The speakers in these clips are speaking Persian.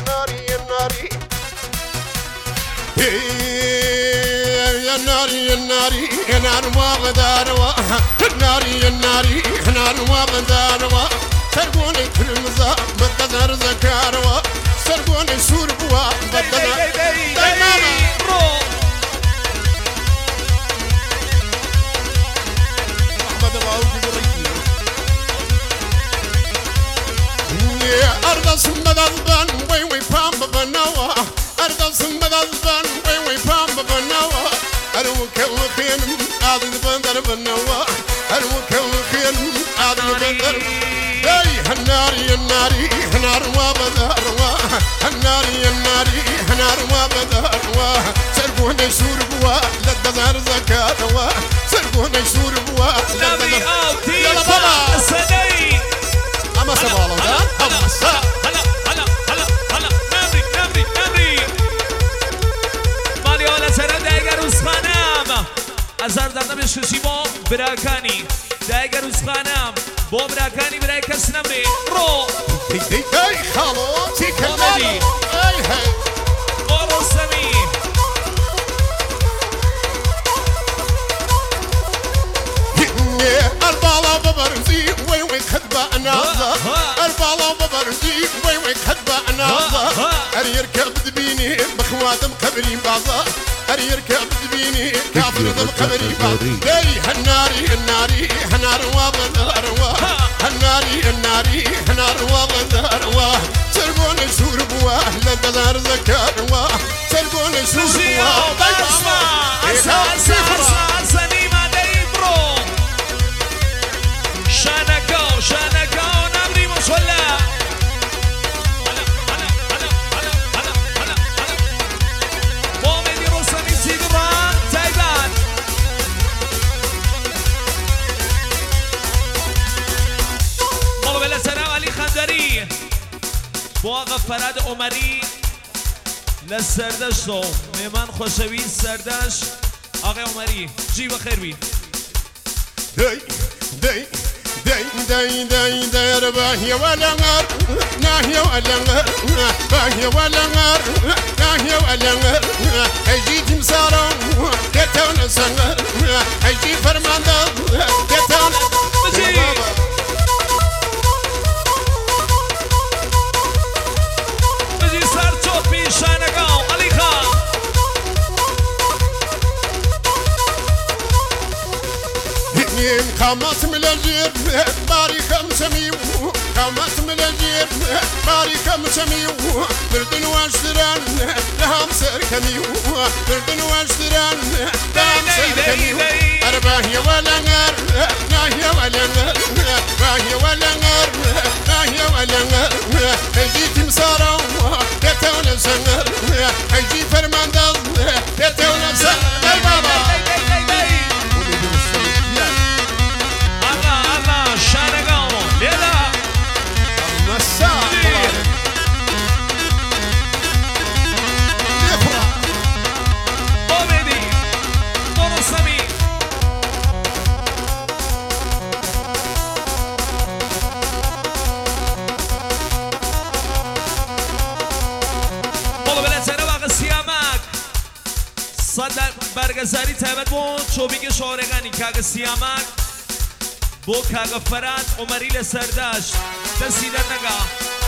الناري نار وغداروا الناري نار وغداروا سرقوني كرمزة بددر زكاروا سرقوني سوربوا بددر أرض سمد البن وي وي بام بنوا أرض سمد البن وي وي بام بنوا أروك الخيل هذا البندر بنوا أروك الخيل هذا البندر أي الناري نار وبدروا الناري نار وبدروا سرقوني سوربوا للدزار زكاروا سرقوني سوربوا نبي أوتي سنين أما سبالو ده أما سا نبري مالي ولا سنة دايقر وسخانام أزار دردم يشكشي بو براكاني دايقر وسخانام بو براكاني براي كس نبري رو هاي خالو تكملي هاي ورو سمي البالا ببرزي وي وي خدبة نازة البالا ببرزي وي وي خدبة نازة أريركب دبيني بخواتم قبري بازا أريركب دبيني كافر ذم قبري بازا الناري نار وبدروا الناري نار وبدروا سرقوني سوربوا لدزار زكاروا سرقوني سوربوا شانكو نبري مصلى بومدي رسمي سيدران تايبان مقبل سلام علي خندري بواقف فراد عمری لسردش تو میمان خوشوی سردش آقای عمری جی بخیر بی داي باهي ولا غار ناهي ولا غار باهي ولا غار ناهي ولا غار هيجي تمسارو كتون سنغر هيجي فرماندا كتون بجي سر توبي شانقاو علي خان قامت ملجير باري خمسميو قامت ملجير باري خمسميو بردن واشتران لهم سركميو بردن واشتران لهم سركميو أرباهي ولا غار ناهي ولا غار باهي ولا غار ناهي ولا غار هيجي تمسارو يتولى سنغر هيجي فرمانداز يتولى سنغر بابا برگزاری تایبت بود چوبیگ شارگانی کاغ سیامک بو کاغ فراد عمری لسردش دستی در نگاه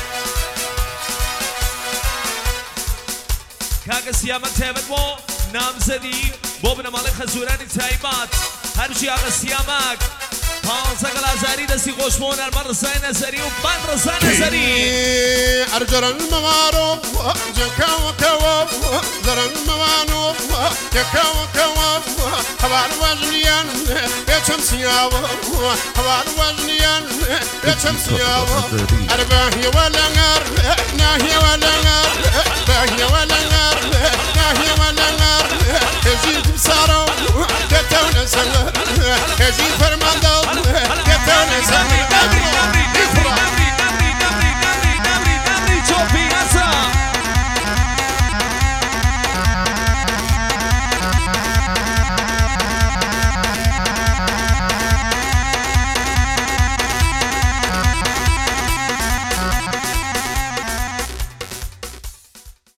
کاغ سیامک تایبت بود نامزدی بو بنمال خزورانی تایبات هرچی آغا سیامک پانزه گلازاری دستی خوشمون ارمان رسای نظری و بند رسای نظری أرجل المغارب جكا وكواب زر المغانوب جكا وكواب حوار وزنيان يتمسياب حوار وزنيان يتمسياب أرباهي ولا غار ناهي ولا غار باهي ولا غار ناهي ولا غار هزيد بصارو تتون سنغر هزيد فرماندا